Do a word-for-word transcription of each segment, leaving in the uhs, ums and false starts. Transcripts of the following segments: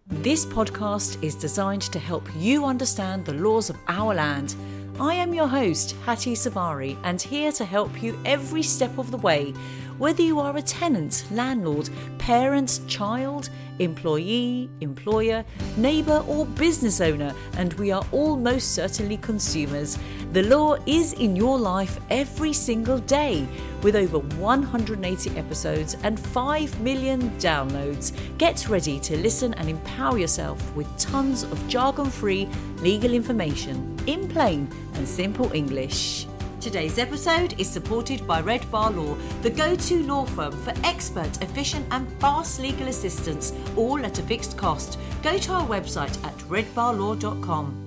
This podcast is designed to help you understand the laws of our land. I am your host, Hattie Savari, and here to help you every step of the way. Whether you are a tenant, landlord, parent, child, employee, employer, neighbour or business owner, and we are all most certainly consumers. The law is in your life every single day. With over one hundred eighty episodes and five million downloads, get ready to listen and empower yourself with tons of jargon-free legal information in plain and simple English. Today's episode is supported by Red Bar Law, the go-to law firm for expert, efficient and fast legal assistance, all at a fixed cost. Go to our website at red bar law dot com.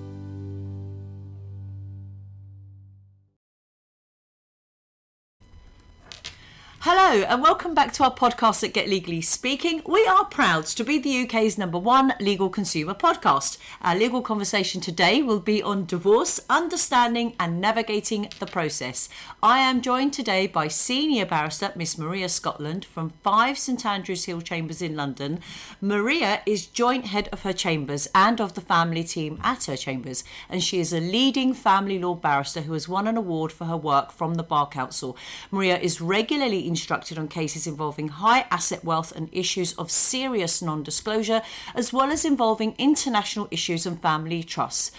Hello and welcome back to our podcast at Get Legally Speaking. We are proud to be the U K's number one legal consumer podcast. Our legal conversation today will be on divorce, understanding and navigating the process. I am joined today by Senior Barrister Miss Maria Scotland from five St Andrews Hill Chambers in London. Maria is joint head of her chambers and of the family team at her chambers, and she is a leading family law barrister who has won an award for her work from the Bar Council. Maria is regularly instructed on cases involving high asset wealth and issues of serious non-disclosure, as well as involving international issues and family trusts.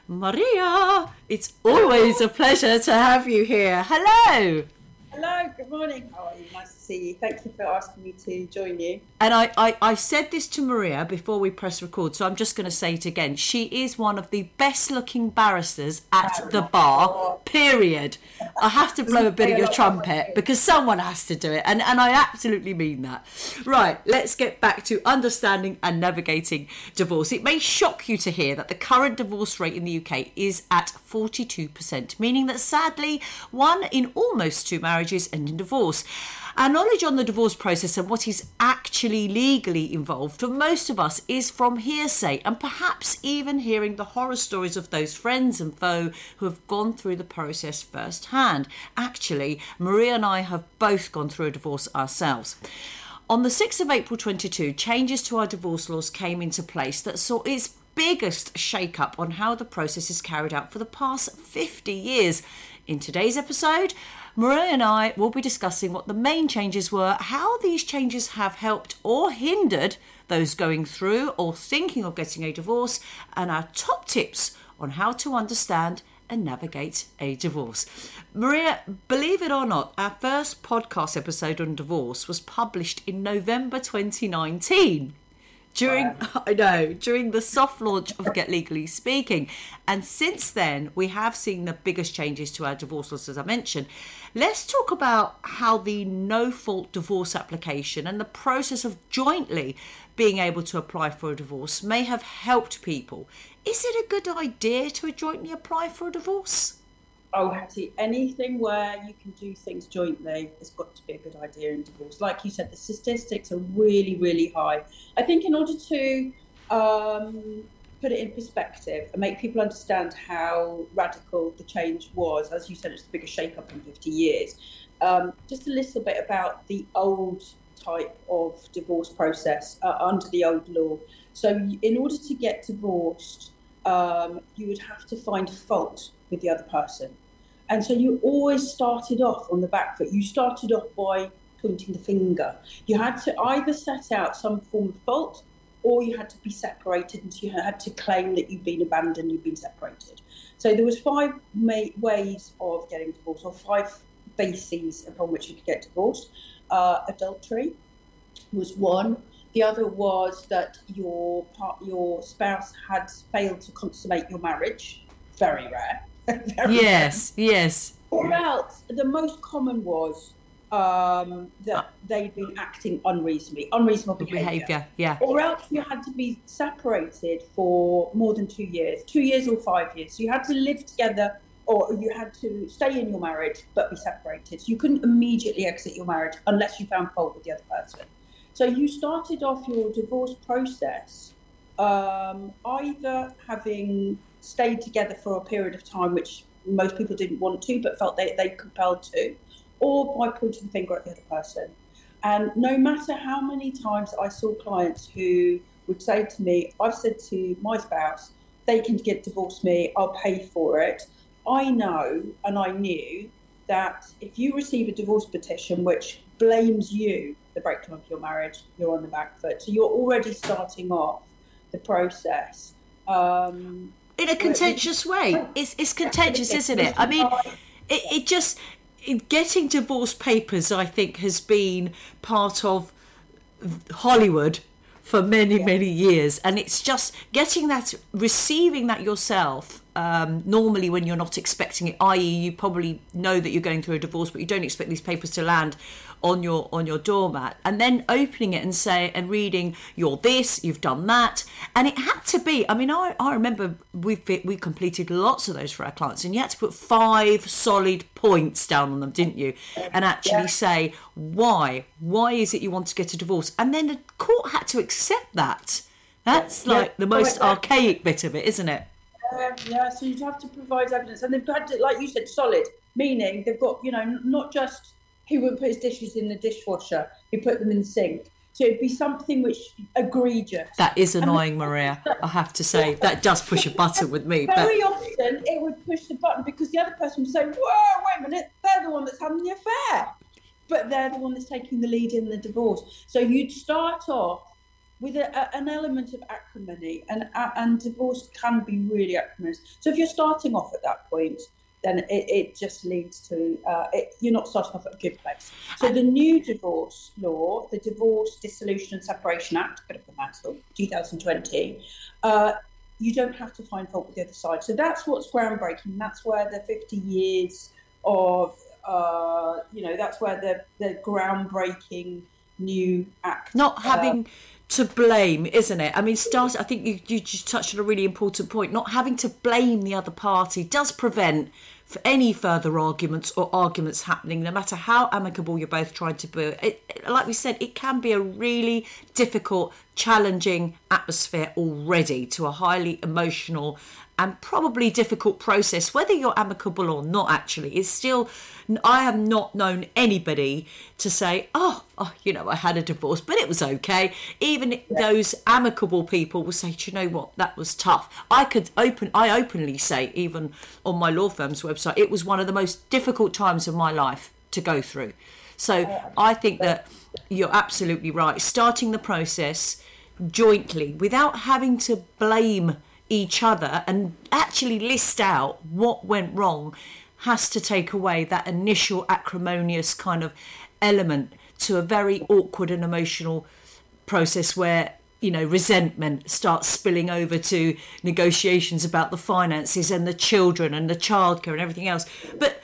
Maria, it's always a pleasure to have you here. Hello. Hello, good morning. How are you? Nice to see you. Thank you for asking me to join you. And I, I, I said this to Maria before we press record, so I'm just going to say it again. She is one of the best looking barristers at the bar, period. I have to blow a bit of your trumpet because someone has to do it. And, and I absolutely mean that. Right, let's get back to understanding and navigating divorce. It may shock you to hear that the current divorce rate in the U K is at forty-two percent, meaning that sadly, one in almost two marriages end in divorce. Our knowledge on the divorce process and what is actually legally involved for most of us is from hearsay and perhaps even hearing the horror stories of those friends and foe who have gone through the process firsthand. Actually, Maria and I have both gone through a divorce ourselves. On the sixth of April twenty-two, changes to our divorce laws came into place that saw its biggest shake-up on how the process is carried out for the past fifty years. In today's episode, Maria and I will be discussing what the main changes were, how these changes have helped or hindered those going through or thinking of getting a divorce, and our top tips on how to understand and navigate a divorce. Maria, believe it or not, our first podcast episode on divorce was published in November twenty nineteen. During, wow. I know, during the soft launch of Get Legally Speaking. And since then, we have seen the biggest changes to our divorce laws, as I mentioned. Let's talk about how the no-fault divorce application and the process of jointly being able to apply for a divorce may have helped people. Is it a good idea to jointly apply for a divorce? Oh, Hattie, anything where you can do things jointly has got to be a good idea in divorce. Like you said, the statistics are really, really high. I think in order to um, put it in perspective and make people understand how radical the change was, as you said, it's the biggest shake-up in fifty years. Um, just a little bit about the old type of divorce process uh, under the old law. So in order to get divorced, um, you would have to find fault with the other person. And so you always started off on the back foot. You started off by pointing the finger. You had to either set out some form of fault or you had to be separated, and so you had to claim that you'd been abandoned, you'd been separated. So there was five ma- ways of getting divorced, or five bases upon which you could get divorced. Uh, adultery was one. The other was that your part, your spouse had failed to consummate your marriage. Very rare. Very yes, rare. yes. Or else, the most common was um, that they'd been acting unreasonably, unreasonable behaviour. behaviour. Yeah. Or else you had to be separated for more than two years, two years or five years. So you had to live together, or you had to stay in your marriage but be separated. So you couldn't immediately exit your marriage unless you found fault with the other person. So you started off your divorce process um, either having stayed together for a period of time, which most people didn't want to, but felt they, they compelled to, or by pointing the finger at the other person. And no matter how many times I saw clients who would say to me, I've said to my spouse, they can get divorce me, I'll pay for it. I know, and I knew, that if you receive a divorce petition which blames you, the breakdown of your marriage, you're on the back foot. So you're already starting off the process. Um, in a contentious way. It's, it's contentious, isn't it? I mean, it, it just, it, getting divorce papers, I think, has been part of Hollywood for many, yeah. many years. And it's just getting that, receiving that yourself, um, normally when you're not expecting it, that is you probably know that you're going through a divorce, but you don't expect these papers to land on your on your doormat, and then opening it and say and reading, you're this, you've done that. And it had to be, I mean, I, I remember we we completed lots of those for our clients, and you had to put five solid points down on them, didn't you? And actually yeah. say, why? Why is it you want to get a divorce? And then the court had to accept that. That's like yeah. the most oh, archaic bit of it, isn't it? Uh, yeah, so you'd have to provide evidence. And they've got to, like you said, solid, meaning they've got, you know, not just who wouldn't put his dishes in the dishwasher, who put them in the sink. So it'd be something which egregious. That is annoying, Maria, I have to say. That does push a button with me. Very but... often it would push the button because the other person would say, whoa, wait a minute, they're the one that's having the affair. But they're the one that's taking the lead in the divorce. So you'd start off with a, a, an element of acrimony, and, uh, and divorce can be really acrimonious. So if you're starting off at that point, then it, it just leads to, uh, it, you're not starting off at a good place. So the new divorce law, the Divorce, Dissolution and Separation Act, bit of a mouthful, twenty twenty, uh, you don't have to find fault with the other side. So that's what's groundbreaking. That's where the fifty years of, uh, you know, that's where the, the groundbreaking new act. Not having... Uh, to blame, isn't it? I mean, start. I think you, you just touched on a really important point. Not having to blame the other party does prevent for any further arguments or arguments happening, no matter how amicable you're both trying to be. It, like we said, it can be a really difficult, challenging atmosphere already to a highly emotional and probably difficult process, whether you're amicable or not. Actually, it's still, I have not known anybody to say, oh, oh, you know, I had a divorce, but it was okay. Even yeah. those amicable people will say, do you know what, that was tough. I could open, I openly say, even on my law firm's website, it was one of the most difficult times of my life to go through. So I think that you're absolutely right. Starting the process jointly without having to blame each other and actually list out what went wrong has to take away that initial acrimonious kind of element to a very awkward and emotional process where, you know, resentment starts spilling over to negotiations about the finances and the children and the childcare and everything else. But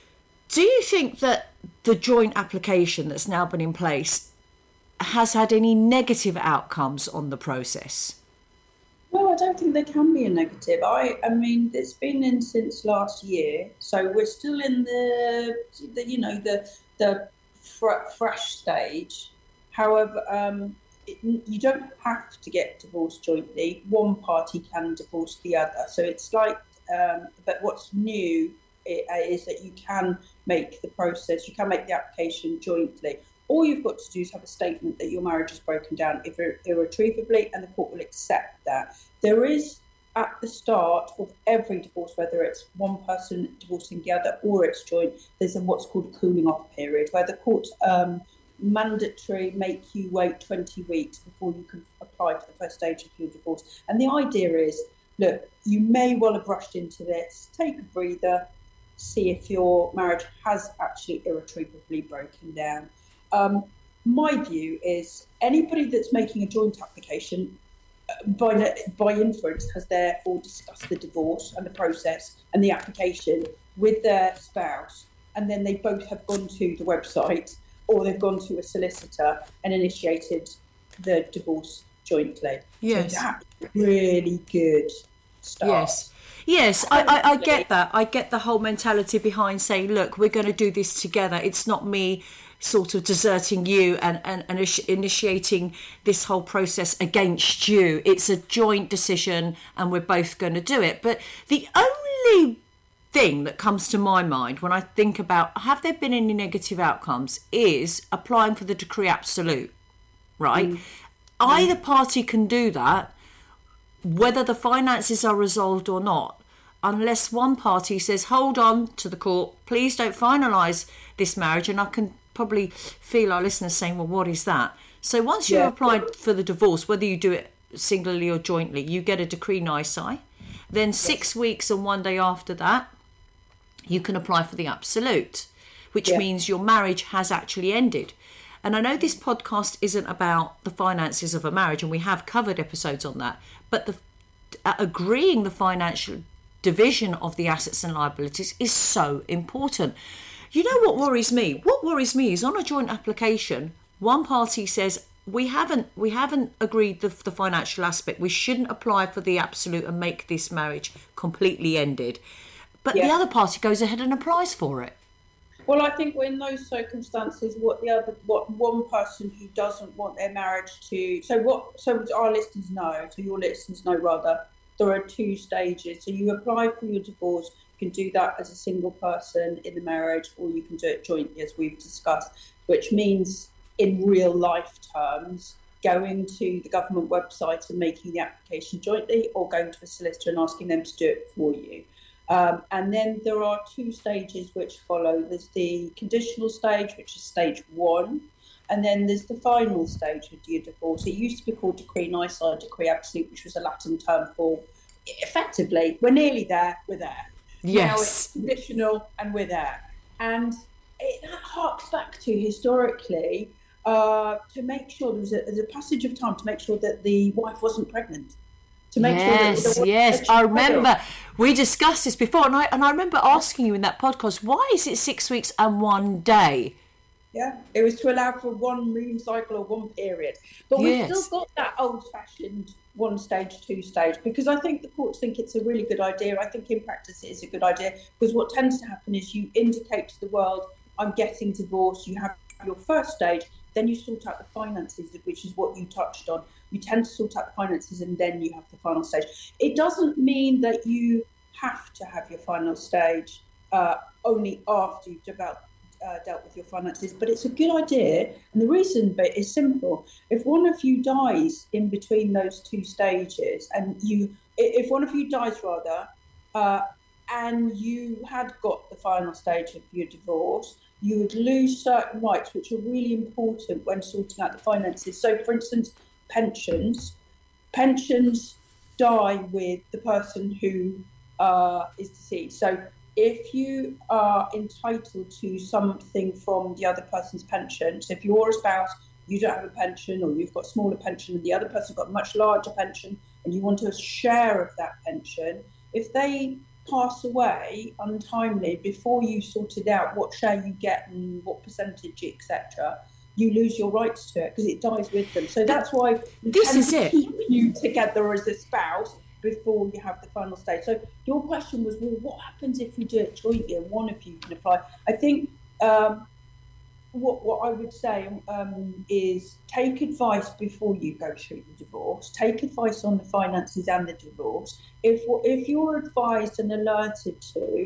do you think that the joint application that's now been in place has had any negative outcomes on the process? No, I don't think there can be a negative. I, I mean, it's been in since last year, so we're still in the, the you know, the the fr- fresh stage. However, um, it, you don't have to get divorced jointly. One party can divorce the other. So it's like, um, but what's new is that you can make the process, you can make the application jointly. All you've got to do is have a statement that your marriage is broken down irre- irretrievably, and the court will accept that. There is, at the start of every divorce, whether it's one person divorcing the other or it's joint, there's a, what's called a cooling off period, where the courts um, mandatory make you wait twenty weeks before you can apply for the first stage of your divorce. And the idea is, look, you may well have rushed into this, take a breather, see if your marriage has actually irretrievably broken down. Um, my view is anybody that's making a joint application uh, by, by inference has therefore discussed the divorce and the process and the application with their spouse, and then they both have gone to the website or they've gone to a solicitor and initiated the divorce jointly. Yes. So that's really good start. Yes. Yes, I, I, I get that. I get the whole mentality behind saying, look, we're going to do this together. It's not me sort of deserting you and, and, and initiating this whole process against you. It's a joint decision and we're both going to do it. But the only thing that comes to my mind when I think about have there been any negative outcomes is applying for the decree absolute, right? Mm. either party can do that, whether the finances are resolved or not, unless one party says, hold on to the court, please don't finalise this marriage. And I can probably feel our listeners saying, well, what is that? So once you've yeah. applied for the divorce, whether you do it singly or jointly, you get a decree nisi. Then six yes. weeks and one day after that, you can apply for the absolute, which yeah. means your marriage has actually ended. And I know this podcast isn't about the finances of a marriage, and we have covered episodes on that, but the uh, agreeing the financial division of the assets and liabilities is so important. You know what worries me? What worries me is on a joint application, one party says, we haven't we haven't agreed the, the financial aspect. We shouldn't apply for the absolute and make this marriage completely ended. But yeah. the other party goes ahead and applies for it. Well, I think in those circumstances, what the other, what one person who doesn't want their marriage to, so what, so our listeners know, so your listeners know rather, there are two stages. So you apply for your divorce, you can do that as a single person in the marriage, or you can do it jointly, as we've discussed, which means in real life terms, going to the government website and making the application jointly, or going to a solicitor and asking them to do it for you. Um, and then there are two stages which follow. There's the conditional stage, which is stage one, and then there's the final stage of your divorce. It used to be called decree nisi, decree absolute, which was a Latin term for, effectively, we're nearly there, we're there. Yes. Now it's conditional and we're there. And it, that harks back to, historically, uh, to make sure there was a, there's a passage of time to make sure that the wife wasn't pregnant. To make yes, sure that yes, I remember we discussed this before, and I and I remember asking you in that podcast, why is it six weeks and one day? Yeah, it was to allow for one moon cycle or one period, but yes. we've still got that old-fashioned one stage, two stage, because I think the courts think it's a really good idea. I think in practice it is a good idea, because what tends to happen is you indicate to the world, I'm getting divorced. You have your first stage, then you sort out the finances, which is what you touched on. You tend to sort out the finances and then you have the final stage. It doesn't mean that you have to have your final stage uh, only after you've developed, uh, dealt with your finances, but it's a good idea. And the reason is simple. If one of you dies in between those two stages, and you, if one of you dies rather, uh, and you had got the final stage of your divorce, you would lose certain rights, which are really important when sorting out the finances. So, for instance, pensions. Pensions die with the person who uh, is deceased. So if you are entitled to something from the other person's pension, so if you're a spouse, you don't have a pension, or you've got a smaller pension and the other person's got a much larger pension, and you want a share of that pension, if they pass away untimely before you sorted out what share you get and what percentage, et cetera, you lose your rights to it because it dies with them. So that's why we this tend is to it. keep you together as a spouse before you have the final stage. So your question was, well, what happens if you do it jointly and one of you can apply? I think um, what what I would say um, is take advice before you go through the divorce. Take advice on the finances and the divorce. If if you're advised and alerted to,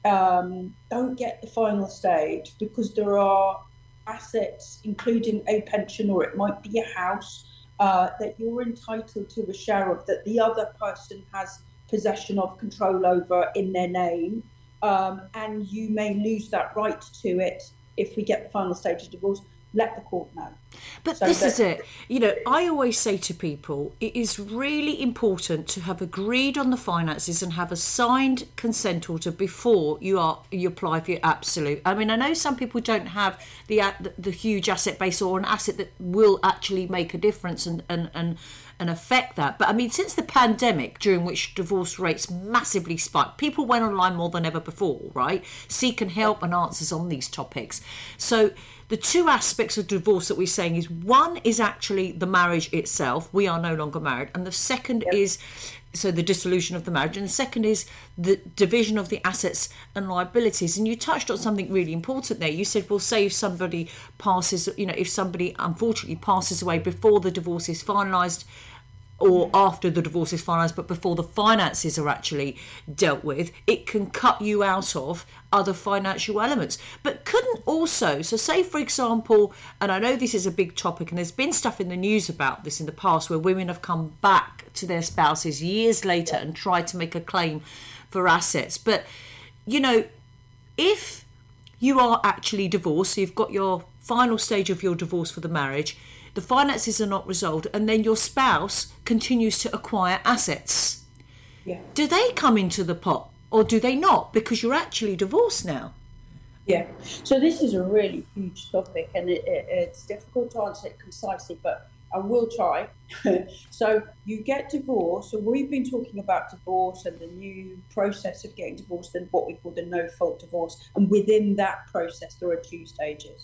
um, don't get the final stage, because there are assets, including a pension, or it might be a house, uh, that you're entitled to a share of, that the other person has possession of, control over in their name, um, and you may lose that right to it if we get the final stage of divorce. Let the court know. But so this that, is it. You know, I always say to people, it is really important to have agreed on the finances and have a signed consent order before you are you apply for your absolute. I mean, I know some people don't have the the, the huge asset base or an asset that will actually make a difference and, and, and, and affect that. But I mean, since the pandemic, during which divorce rates massively spiked, people went online more than ever before, right? Seeking help and answers on these topics. So the two aspects of divorce that we're saying is, one is actually the marriage itself. We are no longer married. And the second yep. is, so the dissolution of the marriage. And the second is the division of the assets and liabilities. And you touched on something really important there. You said, well, say if somebody passes, you know, if somebody unfortunately passes away before the divorce is finalised, or after the divorce is finalised, but before the finances are actually dealt with, it can cut you out of other financial elements. But couldn't also, so say for example, and I know this is a big topic and there's been stuff in the news about this in the past where women have come back to their spouses years later and tried to make a claim for assets. But, you know, if you are actually divorced, so you've got your final stage of your divorce for the marriage, the finances are not resolved, and then your spouse continues to acquire assets. Yeah. Do they come into the pot or do they not? Because you're actually divorced now. Yeah. So this is a really huge topic, and it, it, it's difficult to answer it concisely, but I will try. So you get divorced. So we've been talking about divorce and the new process of getting divorced and what we call the no-fault divorce. And within that process, there are two stages.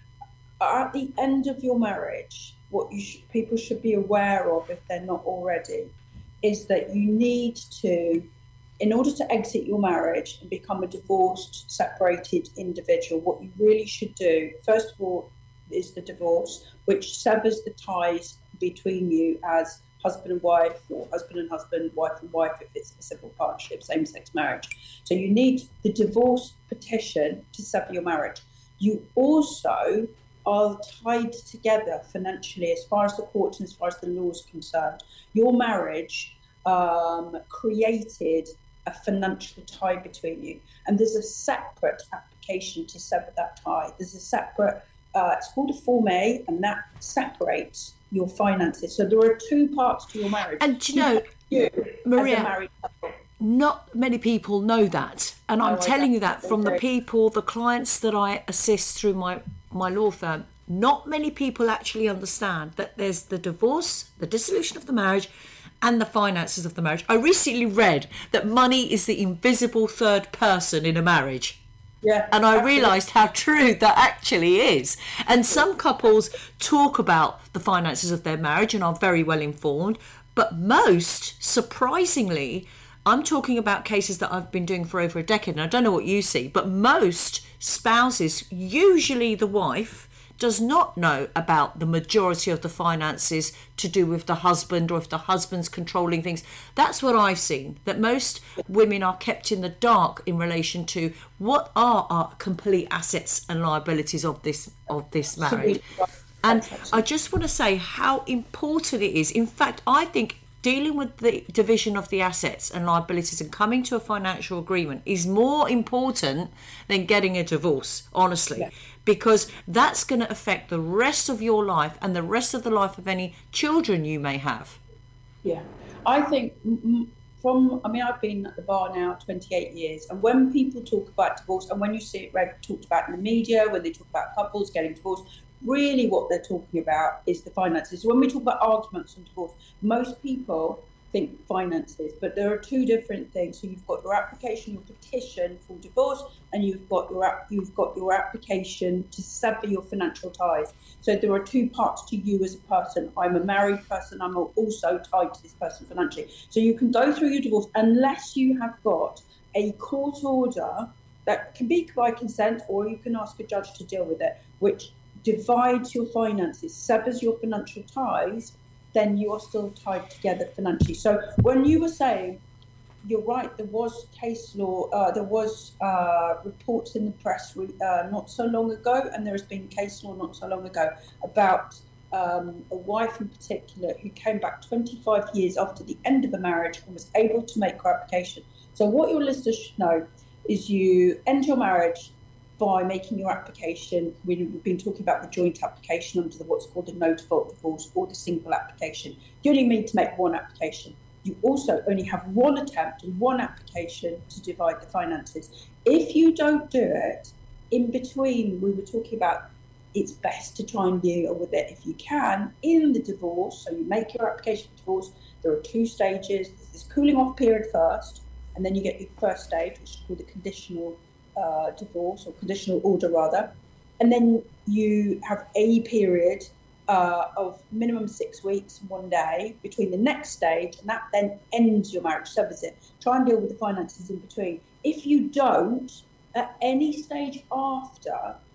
At the end of your marriage, what you should, people should be aware of, if they're not already, is that you need to, in order to exit your marriage and become a divorced, separated individual, what you really should do, first of all, is the divorce, which severs the ties between you as husband and wife, or husband and husband, wife and wife, if it's a civil partnership, same-sex marriage. So you need the divorce petition to sever your marriage. You also are tied together financially as far as the courts and as far as the law is concerned. Your marriage um, created a financial tie between you, and there's a separate application to sever that tie. There's a separate, uh, it's called a Form A, and that separates your finances. So there are two parts to your marriage. And you know, you, Maria, as a married couple, not many people know that, and I'm Oh, I telling you that from the definitely people, the clients that I assist through my my law firm. Not many people actually understand that there's the divorce, the dissolution of the marriage, and the finances of the marriage. I recently read that money is the invisible third person in a marriage. Yeah, and I absolutely. realised how true that actually is. And some couples talk about the finances of their marriage and are very well informed, but most, surprisingly, I'm talking about cases that I've been doing for over a decade, and I don't know what you see, but most spouses, usually the wife, does not know about the majority of the finances to do with the husband, or if the husband's controlling things. That's what I've seen, that most women are kept in the dark in relation to what are our complete assets and liabilities of this of this marriage. And I just want to say how important it is. In fact, I think dealing with the division of the assets and liabilities and coming to a financial agreement is more important than getting a divorce, honestly. Yeah. Because that's going to affect the rest of your life and the rest of the life of any children you may have. Yeah, I think from, I mean, I've been at the bar now twenty-eight years, and when people talk about divorce, and when you see it read, talked about in the media, when they talk about couples getting divorced, really what they're talking about is the finances. So when we talk about arguments on divorce, most people think finances, but there are two different things. So you've got your application, your petition for divorce, and you've got your you've got your application to sever your financial ties. So there are two parts to you as a person. I'm a married person. I'm also tied to this person financially. So you can go through your divorce unless you have got a court order that can be by consent, or you can ask a judge to deal with it, which divides your finances, severs your financial ties. Then you are still tied together financially. So when you were saying, you're right, there was case law, uh, there was uh, reports in the press uh, not so long ago, and there has been case law not so long ago about um, a wife in particular who came back twenty-five years after the end of a marriage and was able to make her application. So what your listeners should know is you end your marriage by making your application. We've been talking about the joint application under the, what's called the no-fault divorce, or the single application. You only need to make one application. You also only have one attempt and one application to divide the finances. If you don't do it, in between, we were talking about it's best to try and deal with it if you can in the divorce. So you make your application for divorce. There are two stages. There's this cooling off period first, and then you get your first stage, which is called the conditional Uh, divorce, or conditional order rather, and then you have a period uh, of minimum six weeks, one day between the next stage, and that then ends your marriage, severs it. Try and deal with the finances in between. If you don't, at any stage after,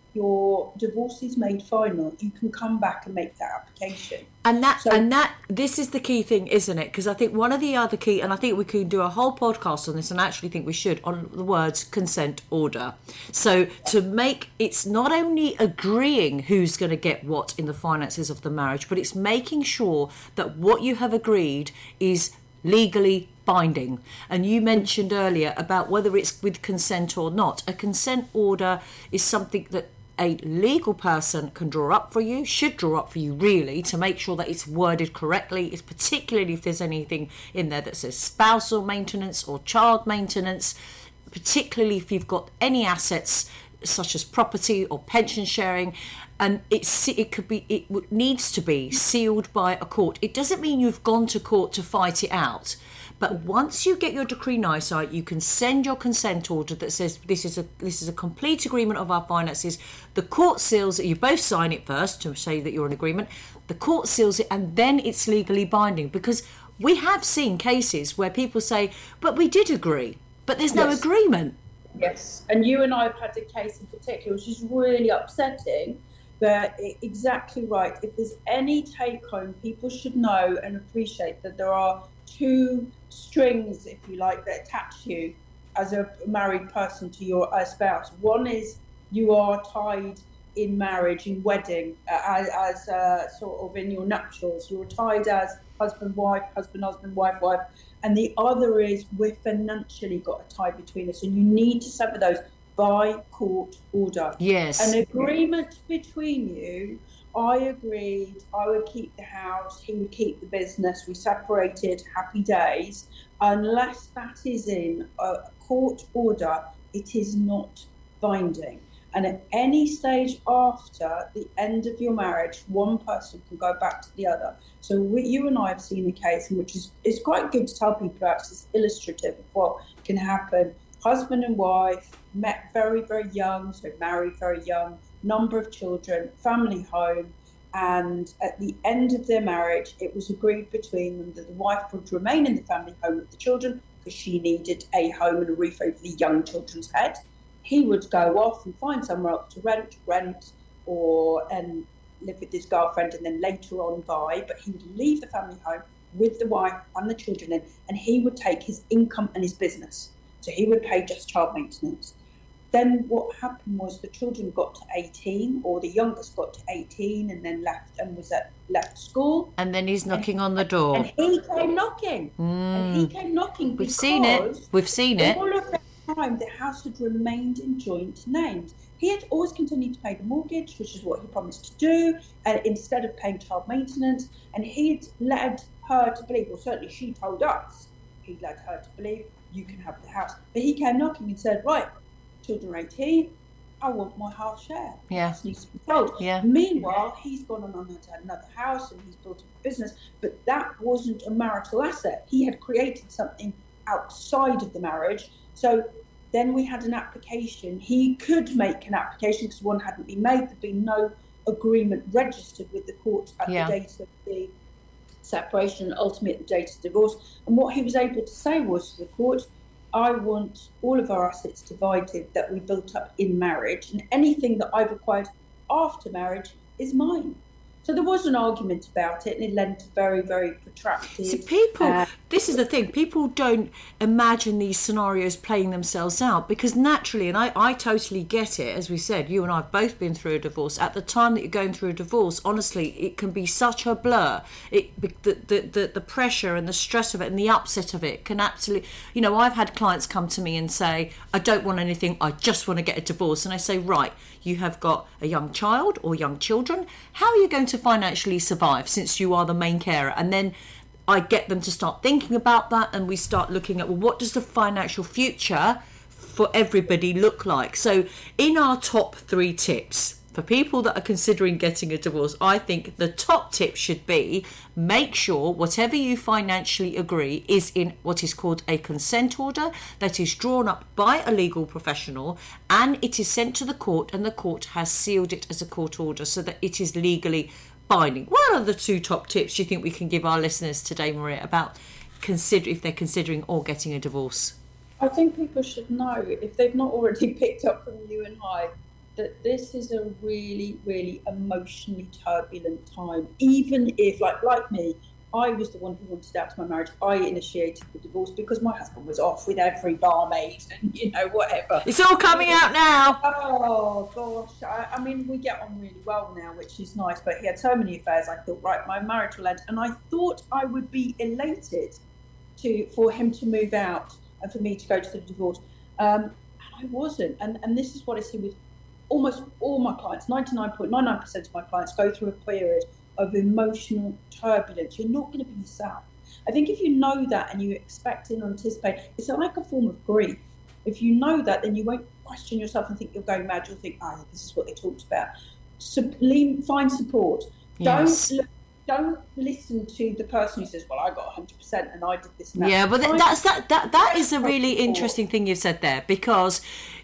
your divorce is made final, you can come back and make that application. And that, So- and that, this is the key thing, isn't it? Because I think one of the other key, and I think we could do a whole podcast on this, and I actually think we should, on the words consent order. So to make, it's not only agreeing who's going to get what in the finances of the marriage, but it's making sure that what you have agreed is legally binding. And you mentioned earlier about whether it's with consent or not. A consent order is something that a legal person can draw up for you, should draw up for you really, to make sure that it's worded correctly. It's particularly if there's anything in there that says spousal maintenance or child maintenance, particularly if you've got any assets such as property or pension sharing, and it's it could be it needs to be sealed by a court. It doesn't mean you've gone to court to fight it out. But once you get your decree nisi, you can send your consent order that says this is a this is a complete agreement of our finances. The court seals it. You both sign it first to say that you're in agreement. The court seals it, and then it's legally binding. Because we have seen cases where people say, "But we did agree, but there's no Yes. agreement." Yes, and you and I have had a case in particular, which is really upsetting. But i- exactly right. If there's any take home, people should know and appreciate that there are two strings, if you like, that attach you as a married person to your uh, spouse. One is you are tied in marriage, in wedding, uh, as, as uh, sort of in your nuptials. You're tied as husband, wife, husband, husband, wife, wife. And the other is we're financially got a tie between us, and you need to sever those by court order. Yes. An agreement between you. I agreed I would keep the house, he would keep the business, we separated, happy days. Unless that is in a court order, it is not binding. And at any stage after the end of your marriage, one person can go back to the other. So we, you and I have seen a case, which is it's quite good to tell people about, 'cause it's illustrative of what can happen. Husband and wife met very, very young, so married very young, number of children, family home, and at the end of their marriage, it was agreed between them that the wife would remain in the family home with the children because she needed a home and a roof over the young children's head. He would go off and find somewhere else to rent, rent, or and live with his girlfriend, and then later on buy. But he would leave the family home with the wife and the children in, and he would take his income and his business. So he would pay just child maintenance. Then what happened was the children got to eighteen, or the youngest got to eighteen, and then left and was at left school. And then he's knocking on the door. And he came knocking. And he came knocking We've because seen it. We've seen it. all of that time the house had remained in joint names. He had always continued to pay the mortgage, which is what he promised to do, and instead of paying child maintenance. And he'd led her to believe, or certainly she told us, he led her to believe, you can have the house. But he came knocking and said, right, children are eighteen, I want my half share. Yeah. This needs to be told. Yeah. Meanwhile, he's gone on and had another house and he's built a business, but that wasn't a marital asset. He had created something outside of the marriage. So then we had an application. He could make an application because one hadn't been made. There'd been no agreement registered with the court at Yeah. the date of the separation and ultimately at the date of divorce. And what he was able to say was to the court, I want all of our assets divided that we built up in marriage, and anything that I've acquired after marriage is mine. So there was an argument about it, and it led to very, very protracted. See, people, uh, this is the thing, people don't imagine these scenarios playing themselves out because naturally, and I, I totally get it, as we said, you and I have both been through a divorce. At the time that you're going through a divorce, honestly, it can be such a blur. It the, the, the, the pressure and the stress of it and the upset of it can absolutely, you know, I've had clients come to me and say, I don't want anything, I just want to get a divorce. And I say, right, you have got a young child or young children. How are you going to financially survive since you are the main carer? And then I get them to start thinking about that, and we start looking at, well, what does the financial future for everybody look like? So in our top three tips for people that are considering getting a divorce, I think the top tip should be make sure whatever you financially agree is in what is called a consent order that is drawn up by a legal professional, and it is sent to the court, and the court has sealed it as a court order so that it is legally binding. What are the two top tips you think we can give our listeners today, Maria, about consider if they're considering or getting a divorce? I think people should know, if they've not already picked up from you and I, that this is a really, really emotionally turbulent time. Even if, like, like me, I was the one who wanted out of my marriage. I initiated the divorce because my husband was off with every barmaid and, you know, whatever. It's all coming out now. Oh, gosh. I, I mean, we get on really well now, which is nice. But he had so many affairs. I thought, right, my marriage will end. And I thought I would be elated to for him to move out and for me to go to the divorce. Um, and I wasn't. And, and this is what I see with almost all my clients. ninety-nine point nine nine percent of my clients go through a period of emotional turbulence. You're not going to be yourself. I think if you know that and you expect and anticipate, it's like a form of grief. If you know that, then you won't question yourself and think you're going mad. You'll think, oh, this is what they talked about. So, find support. Yes. Don't don't listen to the person who says, well, I got one hundred percent and I did this and that. Yeah, but Find that's that that that is a really support. interesting thing you've said there, because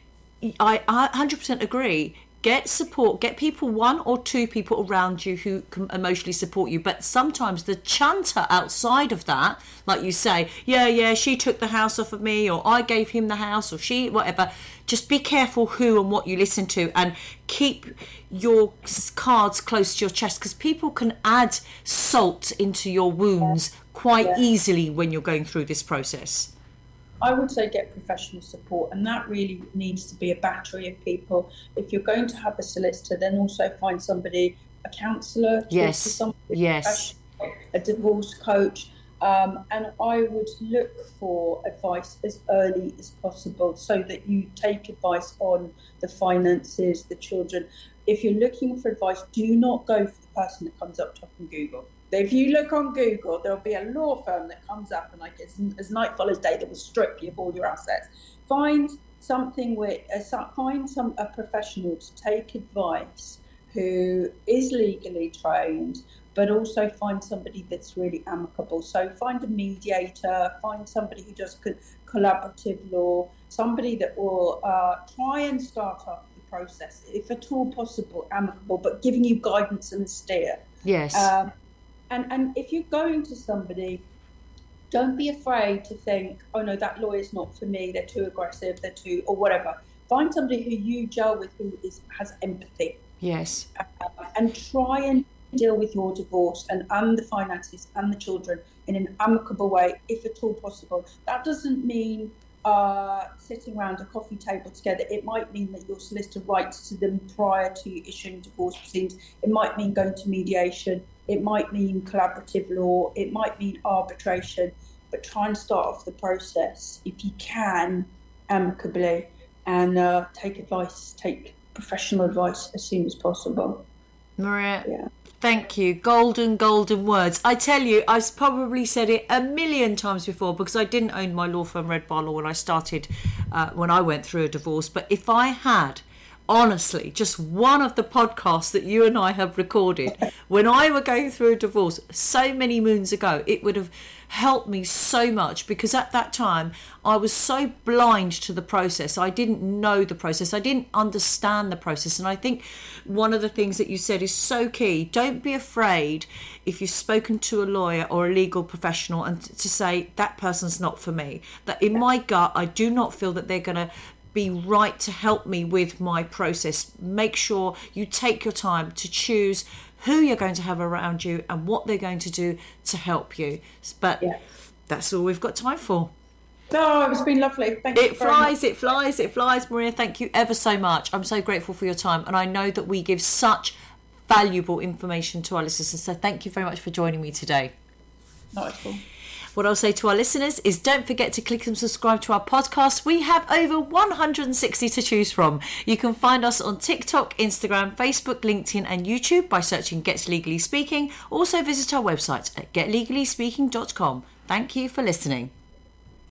I, I one hundred percent agree. Get support, get people, one or two people around you who can emotionally support you. But sometimes the chanter outside of that, like you say, yeah, yeah, she took the house off of me, or I gave him the house, or she, whatever. Just be careful who and what you listen to, and keep your cards close to your chest, because people can add salt into your wounds quite Yeah. easily when you're going through this process. I would say get professional support, and that really needs to be a battery of people. If you're going to have a solicitor, then also find somebody, a counsellor, talk Yes, to somebody yes. professional, a divorce coach, um, and I would look for advice as early as possible so that you take advice on the finances, the children. If you're looking for advice, do not go for the person that comes up top on Google. If you look on Google, there'll be a law firm that comes up, and like as, as night follows day, that will strip you of all your assets. Find something with, uh, find some a professional to take advice who is legally trained, but also find somebody that's really amicable. So find a mediator, find somebody who does co- collaborative law, somebody that will uh, try and start off the process, if at all possible, amicable, but giving you guidance and a steer. Yes. Um, And and if you're going to somebody, don't be afraid to think, oh no, that lawyer's not for me, they're too aggressive, they're too, or whatever. Find somebody who you gel with, who is has empathy. Yes. Uh, and try and deal with your divorce and, and the finances and the children in an amicable way, if at all possible. That doesn't mean uh, sitting around a coffee table together. It might mean that your solicitor writes to them prior to issuing divorce proceedings. It might mean going to mediation. It might mean collaborative law. It might mean arbitration. But try and start off the process, if you can, amicably, and uh, take advice, take professional advice as soon as possible. Maria, Yeah. thank you. Golden, golden words. I tell you, I've probably said it a million times before, because I didn't own my law firm Red Bar Law when I started, uh, when I went through a divorce. But if I had, honestly, just one of the podcasts that you and I have recorded when I were going through a divorce so many moons ago, it would have helped me so much, because at that time I was so blind to the process. I didn't know the process. I didn't understand the process. And I think one of the things that you said is so key. Don't be afraid if you've spoken to a lawyer or a legal professional and to say that person's not for me. That in my gut, I do not feel that they're going to be right to help me with my process. Make sure you take your time to choose who you're going to have around you and what they're going to do to help you. But Yeah. that's all we've got time for. No, it's been lovely. Thank you It very flies, much. it flies, it flies. Maria, thank you ever so much. I'm so grateful for your time, and I know that we give such valuable information to our listeners, so thank you very much for joining me today. Not at all. What I'll say to our listeners is don't forget to click and subscribe to our podcast. We have over one hundred sixty to choose from. You can find us on TikTok, Instagram, Facebook, LinkedIn and YouTube by searching Get Legally Speaking. Also visit our website at get legally speaking dot com. Thank you for listening.